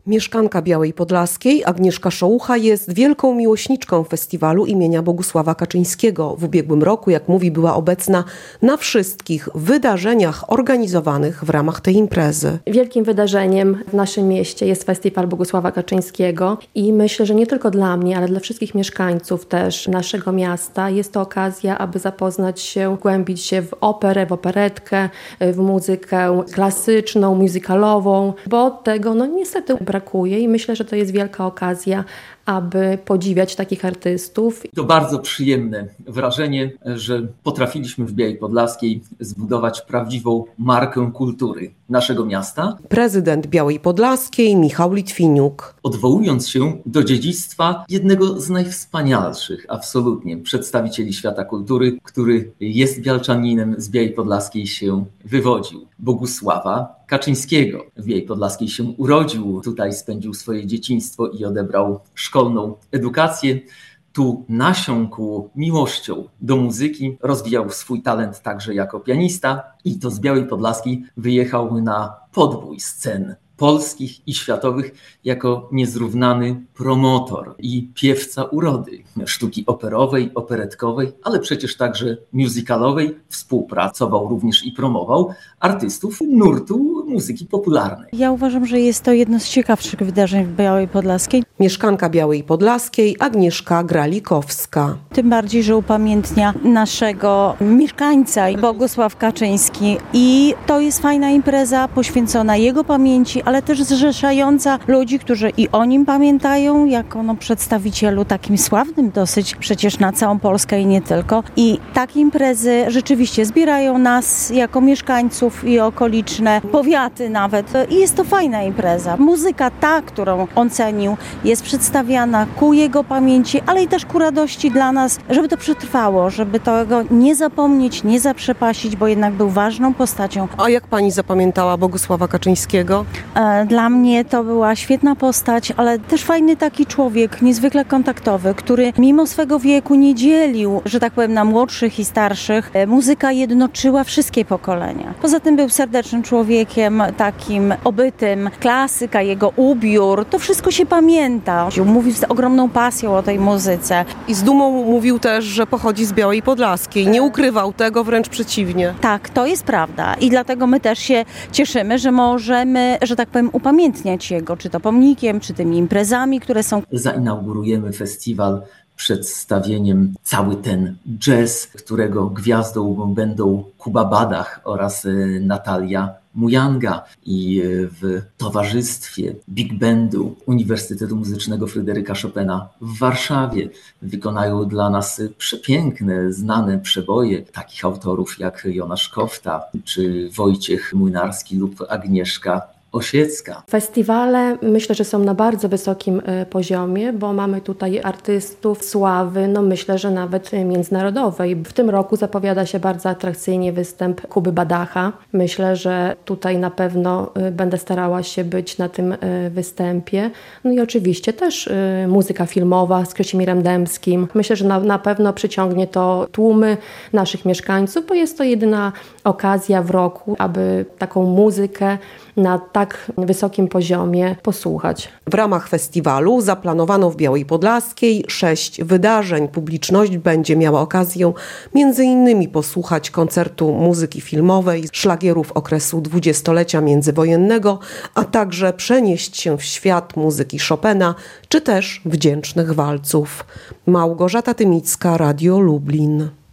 Mieszkanka Białej Podlaskiej, Agnieszka Szołucha, jest wielką miłośniczką festiwalu imienia Bogusława Kaczyńskiego. W ubiegłym roku, jak mówi, była obecna na wszystkich wydarzeniach organizowanych w ramach tej imprezy. Wielkim wydarzeniem w naszym mieście jest festiwal Bogusława Kaczyńskiego i myślę, że nie tylko dla mnie, ale dla wszystkich mieszkańców też naszego miasta jest to okazja, aby zapoznać się, głębić się w operę, w operetkę, w muzykę klasyczną, musicalową, bo tego niestety brakuje i myślę, że to jest wielka okazja, aby podziwiać takich artystów. To bardzo przyjemne wrażenie, że potrafiliśmy w Białej Podlaskiej zbudować prawdziwą markę kultury naszego miasta. Prezydent Białej Podlaskiej Michał Litwiniuk. Odwołując się do dziedzictwa jednego z najwspanialszych absolutnie przedstawicieli świata kultury, który jest bialczaninem, z Białej Podlaskiej się wywodził, Bogusława Kaczyńskiego. W Białej Podlaskiej się urodził, tutaj spędził swoje dzieciństwo i odebrał szkolną edukację. Tu nasiąkł miłością do muzyki, rozwijał swój talent także jako pianista i to z Białej Podlaskiej wyjechał na podbój scen polskich i światowych jako niezrównany promotor i piewca urody sztuki operowej, operetkowej, ale przecież także musicalowej. Współpracował również i promował artystów nurtu muzyki popularnej. Ja uważam, że jest to jedno z ciekawszych wydarzeń w Białej Podlaskiej. Mieszkanka Białej Podlaskiej Agnieszka Gralikowska. Tym bardziej, że upamiętnia naszego mieszkańca Bogusław Kaczyński i to jest fajna impreza poświęcona jego pamięci, ale też zrzeszająca ludzi, którzy i o nim pamiętają, jako przedstawicielu takim sławnym dosyć przecież na całą Polskę i nie tylko. I takie imprezy rzeczywiście zbierają nas jako mieszkańców i okoliczne powiaty nawet. I jest to fajna impreza. Muzyka ta, którą on cenił, jest przedstawiana ku jego pamięci, ale i też ku radości dla nas, żeby to przetrwało, żeby tego nie zapomnieć, nie zaprzepaścić, bo jednak był ważną postacią. A jak pani zapamiętała Bogusława Kaczyńskiego? Dla mnie to była świetna postać, ale też fajny taki człowiek, niezwykle kontaktowy, który mimo swego wieku nie dzielił, że tak powiem, na młodszych i starszych. Muzyka jednoczyła wszystkie pokolenia. Poza tym był serdecznym człowiekiem, takim obytym. Klasyka, jego ubiór, to wszystko się pamięta. Mówił z ogromną pasją o tej muzyce. I z dumą mówił też, że pochodzi z Białej Podlaskiej. Nie ukrywał tego, wręcz przeciwnie. Tak, to jest prawda. I dlatego my też się cieszymy, że możemy, że tak powiem, upamiętniać jego, czy to pomnikiem, czy tymi imprezami, które są. Zainaugurujemy festiwal przedstawieniem cały ten jazz, którego gwiazdą będą Kuba Badach oraz Natalia Mujanga i w towarzystwie Big Bandu Uniwersytetu Muzycznego Fryderyka Chopina w Warszawie wykonają dla nas przepiękne, znane przeboje takich autorów jak Jonasz Kofta czy Wojciech Młynarski lub Agnieszka Osiecka. Festiwale myślę, że są na bardzo wysokim poziomie, bo mamy tutaj artystów sławy, myślę, że nawet międzynarodowej. W tym roku zapowiada się bardzo atrakcyjnie występ Kuby Badacha. Myślę, że tutaj na pewno będę starała się być na tym występie. I oczywiście też muzyka filmowa z Krzysimirem Dębskim. Myślę, że na pewno przyciągnie to tłumy naszych mieszkańców, bo jest to jedyna okazja w roku, aby taką muzykę na tak wysokim poziomie posłuchać. W ramach festiwalu zaplanowano w Białej Podlaskiej 6 wydarzeń. Publiczność będzie miała okazję m.in. posłuchać koncertu muzyki filmowej, szlagierów okresu dwudziestolecia międzywojennego, a także przenieść się w świat muzyki Chopina, czy też wdzięcznych walców. Małgorzata Tymicka, Radio Lublin.